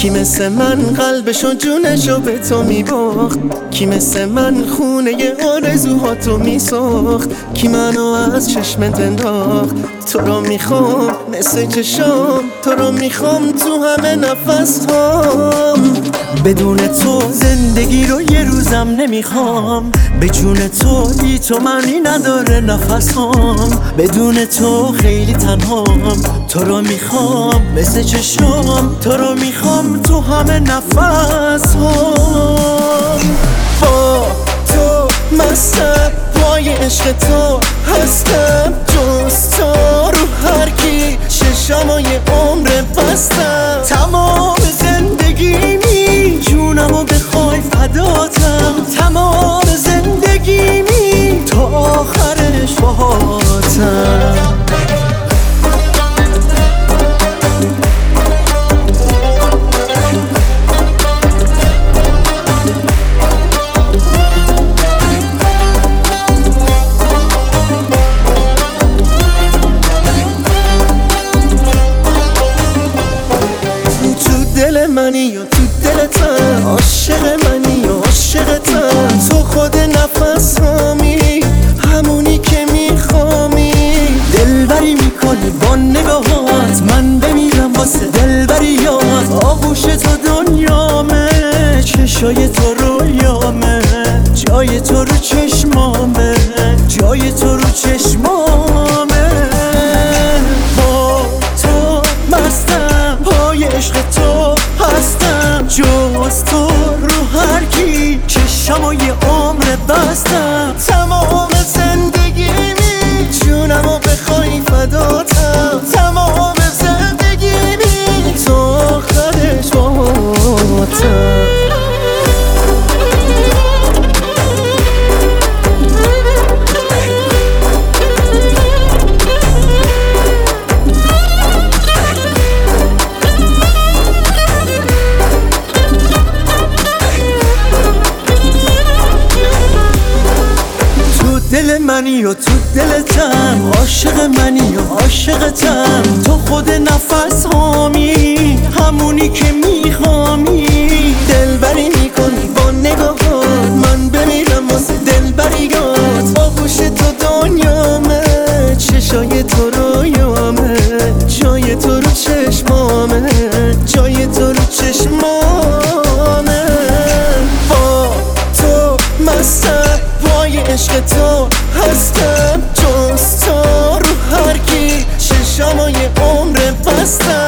کی مثل من قلبشو جونشو به تو میباخت؟ کی مثل من خونه آرزوهاتو میساخت؟ کی منو از چشمت انداخت؟ تو رو میخوام مثل چشام، تو رو میخوام تو همه نفس هام. بدون تو زندگی رو یه روزم نمیخوام، به جون تو بی تو معنی نداره نفس هام. بدون تو خیلی تنهام، تو رو میخوام مثل چشام، تو رو میخوام تو همه نفس هام. با تو مستم، پای عشق تو هستم، جز تو رو هر کی چشامو یه عمر بستم. تمام زندگیمی جونمو بخوای فداتم، تمام زندگیمی تا آخرش باهاتم. دل منی و تو دلتم، عاشق منی و عاشقتم. تو خود نفس هامی، همونی که میخوامی. دلبری میکنی با نگاهات، من بمیرم واسه دلبریات. آغوش تو دنیامه، چشای تو رویامه، جای تو رو چشمامه، جای تو رو چشمامه. با تو مستم، پای عشق تو هستم، جز تو رو هر کی چشمو یه عمر بستم. تمام زندگیمی جونمو بخوای فداتم، تمام زندگیمی تا آخرش باهاتم. دل منی و تو دلتم، عاشق منی و عاشقتم. تو خود نفس هامی، همونی که میخوامی. دلبری میکنی با نگاهات، من بمیرم واسه دلبریات. آغوش تو دنیامه، چشای تو رویامه، جای تو رو چشمامه، جای تو رو چشمامه. با تو مستم، پای عشق تو هستم، جز تو رو هر کی چشامو یه عمر بستم.